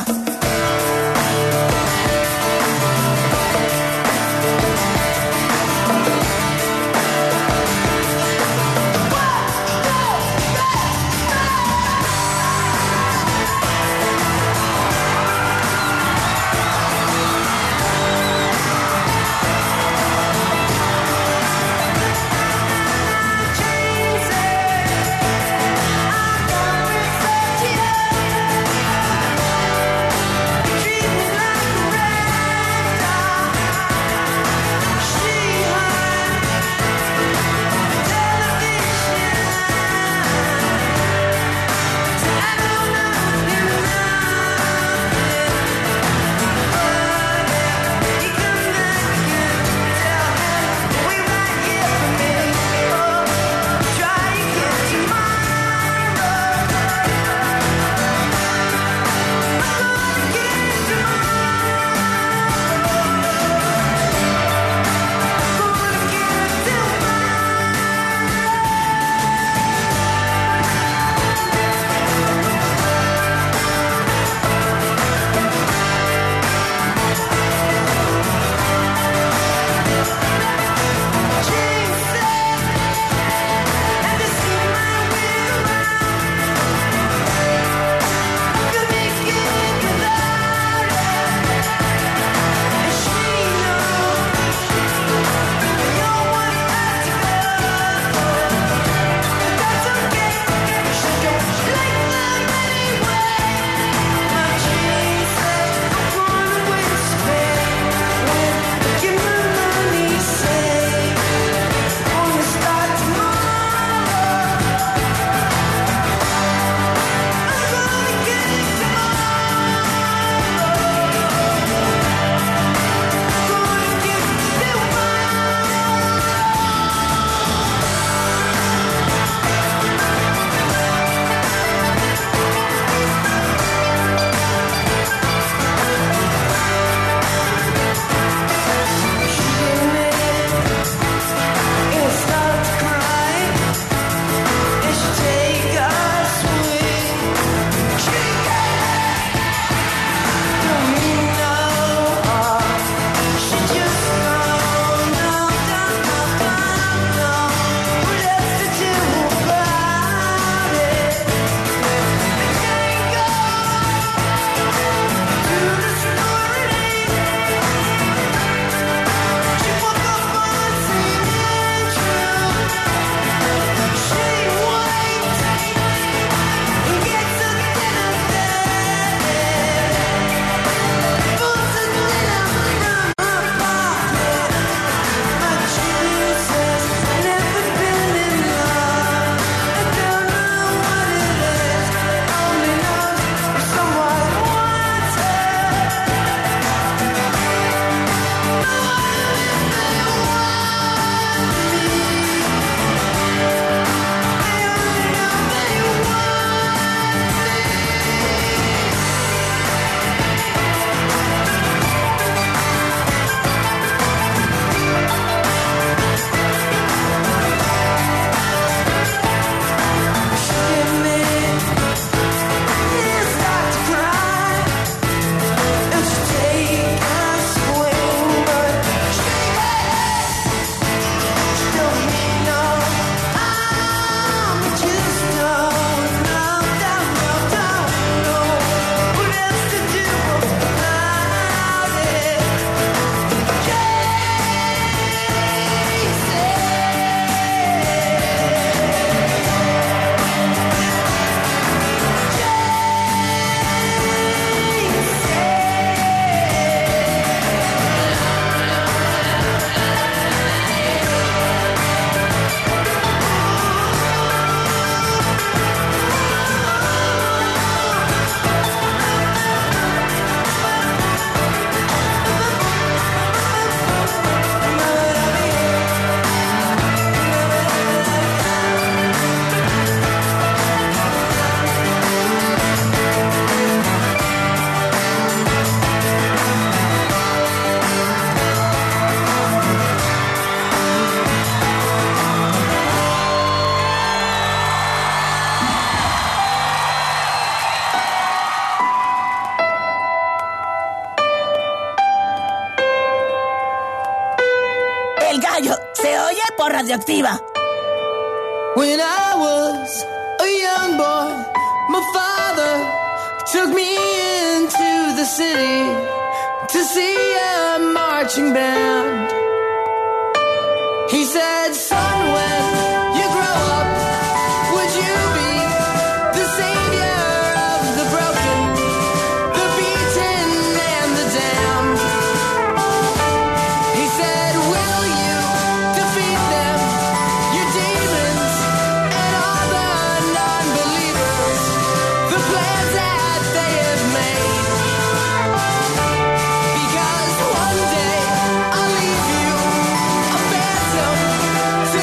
Speaker 13: Dreams
Speaker 1: El Gallo se oye por Radioactiva.
Speaker 16: When I was a young boy, my father took me into the city to see a marching band. He said, son, when you grow up, would you be the savior of the broken, the beaten, and the damned? He said, will you defeat them, your demons, and all the non-believers, the plans that they have made? Because one day I'll leave you a phantom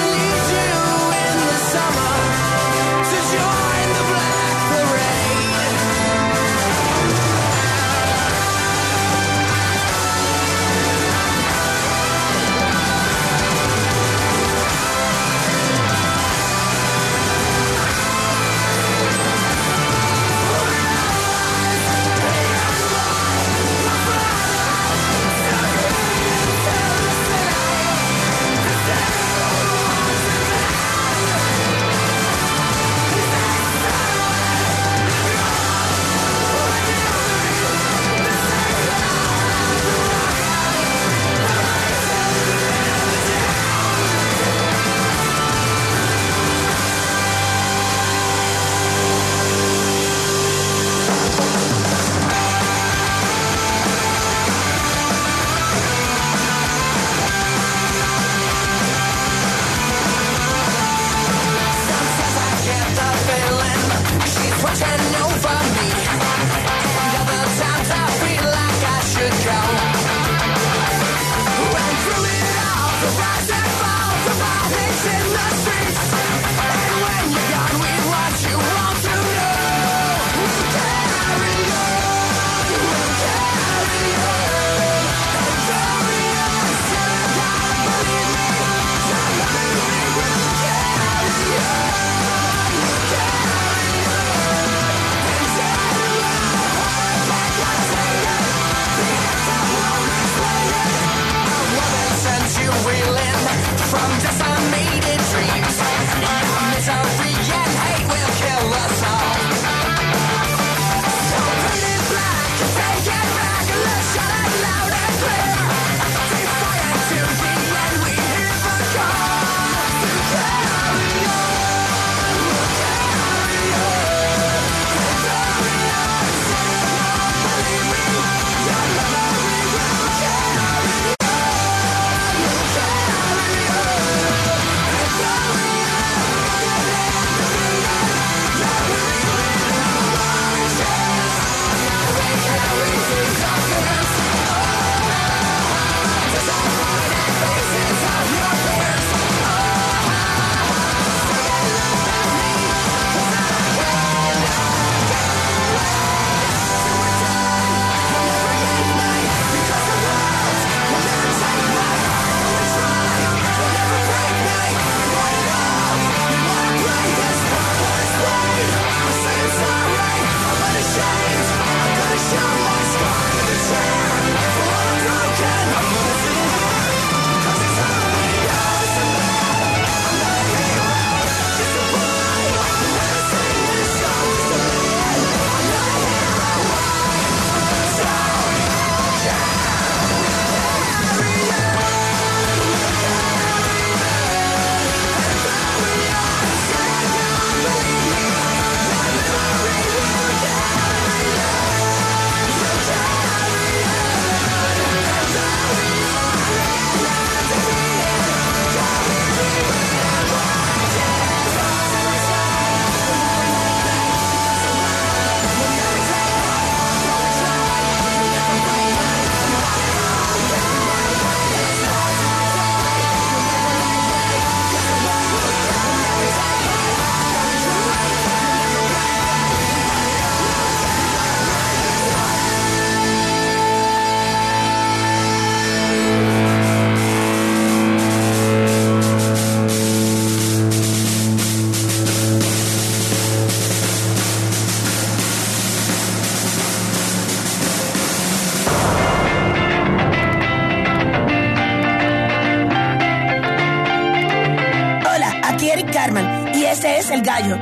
Speaker 1: Este es El Gallo.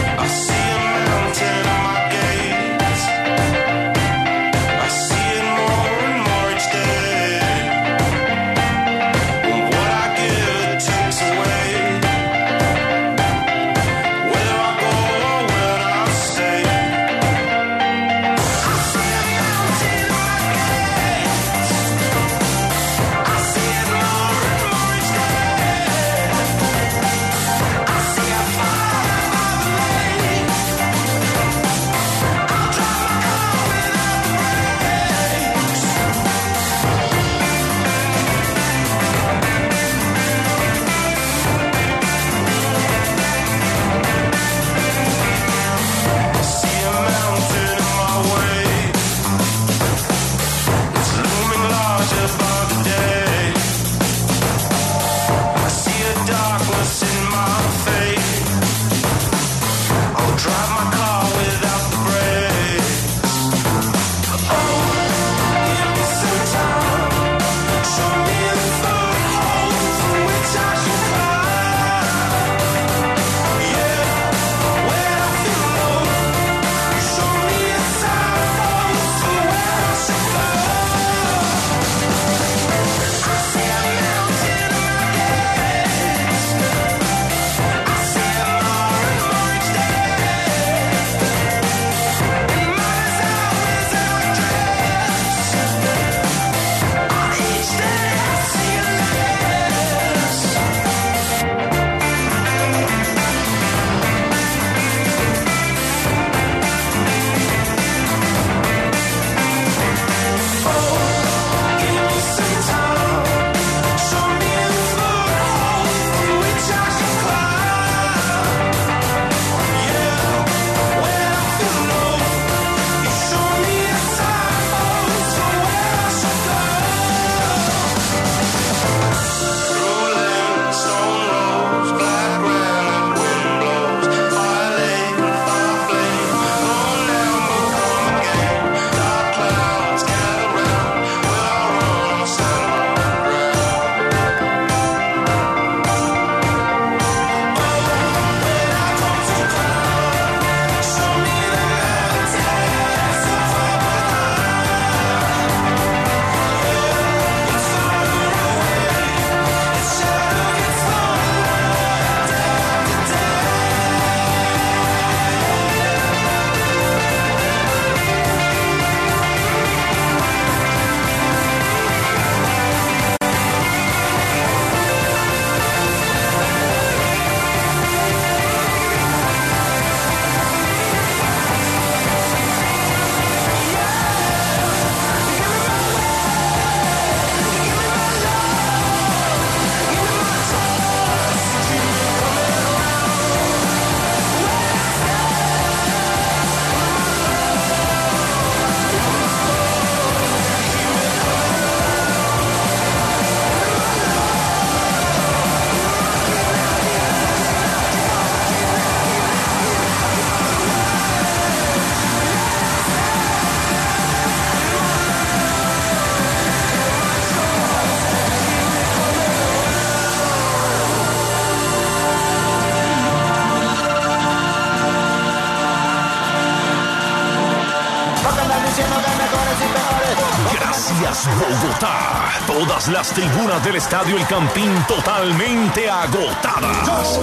Speaker 17: Gracias, Bogotá. Todas las tribunas del Estadio El Campín totalmente agotadas.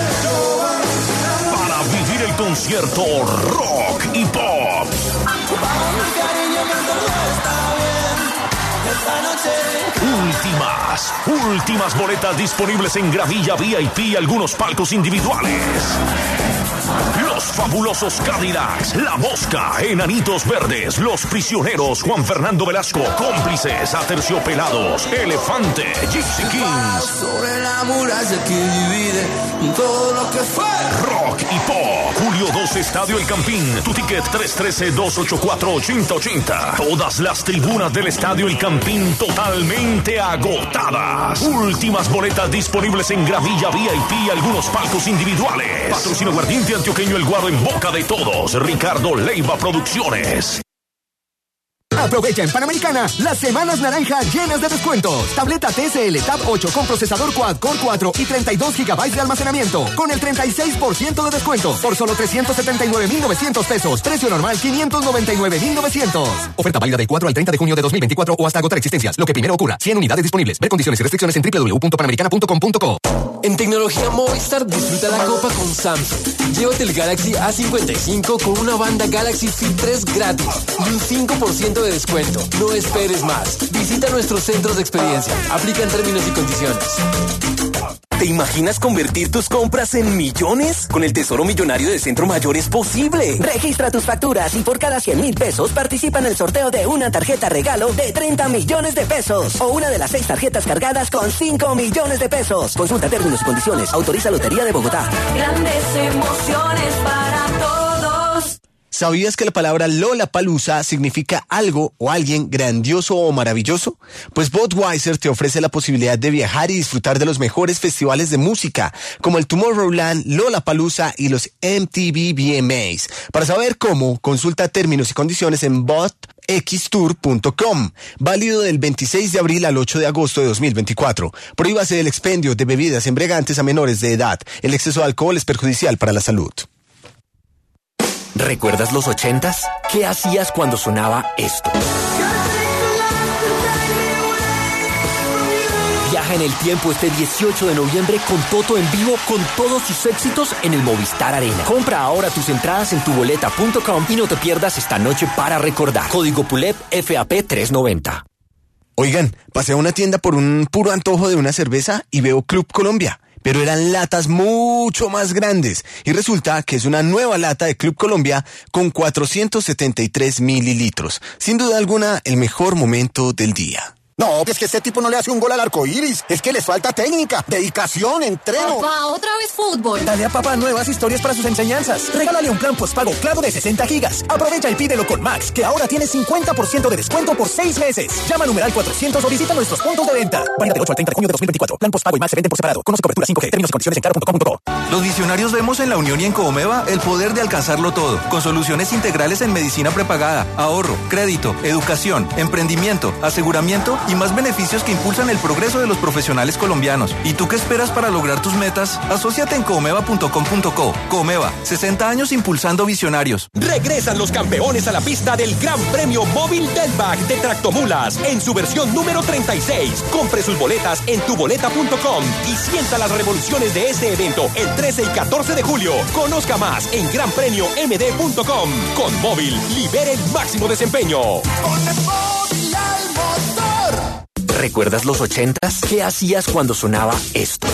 Speaker 17: Para vivir el concierto rock y pop. Últimas, últimas boletas disponibles en gravilla V I P y algunos palcos individuales. Los fabulosos Cadillacs, La Mosca, Enanitos Verdes, Los Prisioneros, Juan Fernando Velasco, Cómplices, Aterciopelados, Elefante, Gypsy Kings.
Speaker 16: Sobre la muralla que divide todo lo que fue.
Speaker 17: Rock y Pop. Julio doce, Estadio El Campín. Tu ticket tres uno tres, dos ocho cuatro, ocho cero ocho cero. Todas las tribunas del Estadio El Campín totalmente agotadas. Últimas boletas disponibles en gravilla V I P y algunos palcos individuales. Patrocinio Aguardiente Antioqueño El Guaro en boca de todos. Ricardo Leiva Producciones.
Speaker 18: Aprovecha en Panamericana las semanas naranja llenas de descuentos. Tableta T S L Tab ocho con procesador Quad-Core cuatro y treinta y dos gigabytes de almacenamiento con el treinta y seis por ciento de descuento por solo trescientos setenta y nueve mil novecientos pesos. Precio normal quinientos noventa y nueve mil novecientos. Oferta válida del cuatro al treinta de junio de dos mil veinticuatro o hasta agotar existencias. Lo que primero ocurra. cien unidades disponibles. Ver condiciones y restricciones en doble u doble u doble u punto panamericana punto com punto co.
Speaker 19: En tecnología Movistar disfruta la copa con Samsung. Llévate el Galaxy A cincuenta y cinco con una banda Galaxy Fit tres gratis y un cinco por ciento de descuento. No esperes más. Visita nuestros centros de experiencia. Aplican términos y condiciones.
Speaker 20: ¿Te imaginas convertir tus compras en millones? Con el Tesoro Millonario de Centro Mayor es posible.
Speaker 21: Registra tus facturas y por cada cien mil pesos participa en el sorteo de una tarjeta regalo de treinta millones de pesos o una de las seis tarjetas cargadas con cinco millones de pesos. Consulta términos y condiciones. Autoriza Lotería de Bogotá.
Speaker 22: Grandes emociones para todos.
Speaker 3: ¿Sabías que la palabra Lollapalooza significa algo o alguien grandioso o maravilloso? Pues Budweiser te ofrece la posibilidad de viajar y disfrutar de los mejores festivales de música, como el Tomorrowland, Lollapalooza y los M T V V M As. Para saber cómo, consulta términos y condiciones en bot x tour punto com. Válido del veintiséis de abril al ocho de agosto de dos mil veinticuatro. Prohíbase el expendio de bebidas embriagantes a menores de edad. El exceso de alcohol es perjudicial para la salud.
Speaker 20: ¿Recuerdas los ochentas? ¿Qué hacías cuando sonaba esto? Viaja en el tiempo este dieciocho de noviembre con Toto en vivo con todos sus éxitos en el Movistar Arena. Compra ahora tus entradas en tu boleta punto com y no te pierdas esta noche para recordar. Código P U L E P F A P trescientos noventa.
Speaker 3: Oigan, pasé a una tienda por un puro antojo de una cerveza y veo Club Colombia. Pero eran latas mucho más grandes. Y resulta que es una nueva lata de Club Colombia con cuatrocientos setenta y tres mililitros. Sin duda alguna, el mejor momento del día.
Speaker 23: No, es que este tipo no le hace un gol al arco iris. Es que les falta técnica, dedicación, entreno.
Speaker 24: Papá, otra vez fútbol.
Speaker 23: Dale a papá nuevas historias para sus enseñanzas. Regálale un plan postpago claro de sesenta gigas. Aprovecha y pídelo con Max, que ahora tiene cincuenta por ciento de descuento por seis meses. Llama al numeral cuatrocientos o visita nuestros puntos de venta. Válido del ocho al treinta de junio de dos mil veinticuatro. Plan postpago y Max se venden por separado. Conoce cobertura cinco G. Términos y condiciones en claro punto com punto co.
Speaker 25: Los visionarios vemos en la Unión y en Coomeva el poder de alcanzarlo todo, con soluciones integrales en medicina prepagada, ahorro, crédito, educación, emprendimiento, aseguramiento y más beneficios que impulsan el progreso de los profesionales colombianos. ¿Y tú qué esperas para lograr tus metas? Asóciate en coomeva punto com punto co. Coomeva, sesenta años impulsando visionarios.
Speaker 26: Regresan los campeones a la pista del Gran Premio Móvil Delbach de Tractomulas en su versión número treinta y seis. Compre sus boletas en tu boleta punto com y sienta las revoluciones de este evento el trece y catorce de julio. Conozca más en gran premio m d punto com. Con Móvil, libere el máximo desempeño.
Speaker 20: ¿Recuerdas los ochentas? ¿Qué hacías cuando sonaba esto?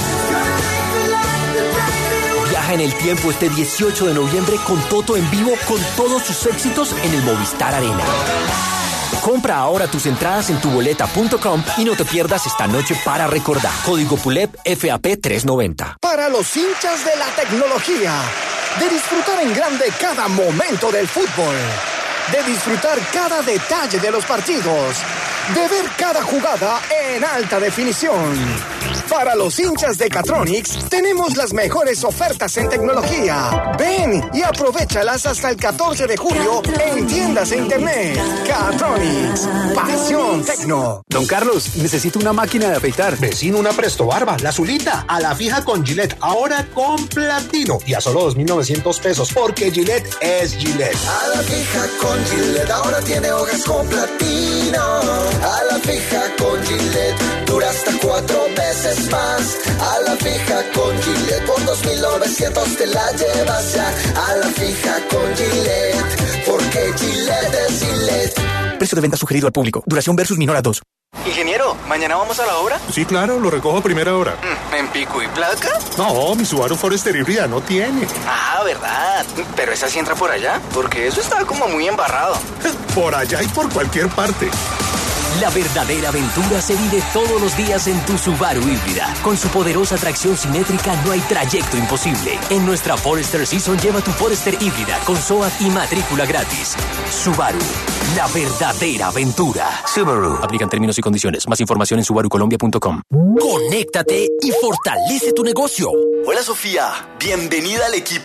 Speaker 20: Viaja en el tiempo este dieciocho de noviembre con Toto en vivo con todos sus éxitos en el Movistar Arena. Compra ahora tus entradas en tu boleta punto com y no te pierdas esta noche para recordar. Código P U L E P F A P trescientos noventa.
Speaker 23: Para los hinchas de la tecnología, de disfrutar en grande cada momento del fútbol, de disfrutar cada detalle de los partidos, de ver cada jugada en alta definición. Para los hinchas de Catronics, tenemos las mejores ofertas en tecnología. Ven y aprovéchalas hasta el catorce de julio en tiendas e internet. Catronics, pasión tecno.
Speaker 27: Don Carlos, necesito una máquina de afeitar. Vecino, una Presto Barba, la azulita, a la fija con Gillette, ahora con platino. Y a solo dos mil novecientos pesos, porque Gillette es Gillette.
Speaker 13: A la fija con Gillette, ahora tiene hojas con platino. A la fija con Gillette, dura hasta cuatro veces más. A la fija con Gillette, por dos mil novecientos te la llevas ya. A la fija con Gillette, porque Gillette es Gillette.
Speaker 20: Precio de venta sugerido al público. Duración versus Minora dos.
Speaker 28: Ingeniero, ¿mañana vamos a la obra?
Speaker 27: Sí, claro, lo recojo a primera hora.
Speaker 28: Mm, ¿En pico y placa?
Speaker 27: No, mi Subaru Forester híbrida no tiene.
Speaker 28: Ah, verdad. Pero esa sí entra por allá, porque eso está como muy embarrado.
Speaker 27: Por allá y por cualquier parte.
Speaker 20: La verdadera aventura se vive todos los días en tu Subaru híbrida. Con su poderosa tracción simétrica no hay trayecto imposible. En nuestra Forester Season lleva tu Forester híbrida con S O A T y matrícula gratis. Subaru, la verdadera aventura. Subaru. Aplican términos y condiciones. Más información en subaru colombia punto com.
Speaker 29: Conéctate y fortalece tu negocio.
Speaker 30: Hola Sofía, bienvenida al equipo.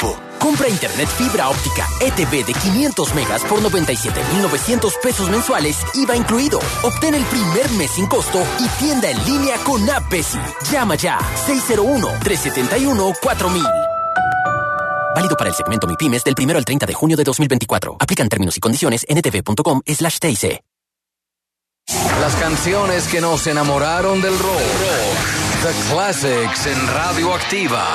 Speaker 20: Compra internet fibra óptica E T V de quinientos megas por noventa y siete mil novecientos pesos mensuales, I V A incluido. Obtén el primer mes sin costo y tienda en línea con App Besi. Llama ya seis cero uno, tres siete uno, cuatro mil. Válido para el segmento MIPYMES del primero al treinta de junio de dos mil veinticuatro. Aplican términos y condiciones en etv.com slash TIC.
Speaker 2: Las canciones que nos enamoraron del rock. The Classics en Radioactiva.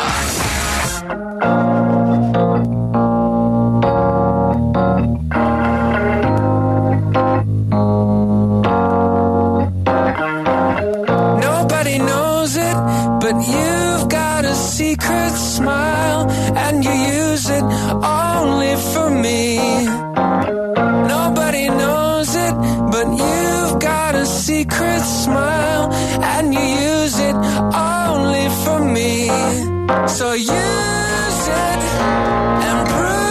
Speaker 16: Nobody knows it, but you've got a secret smile, and you use it only for me. Nobody knows it, but you've got a secret smile, and you use it only for me. So use it and prove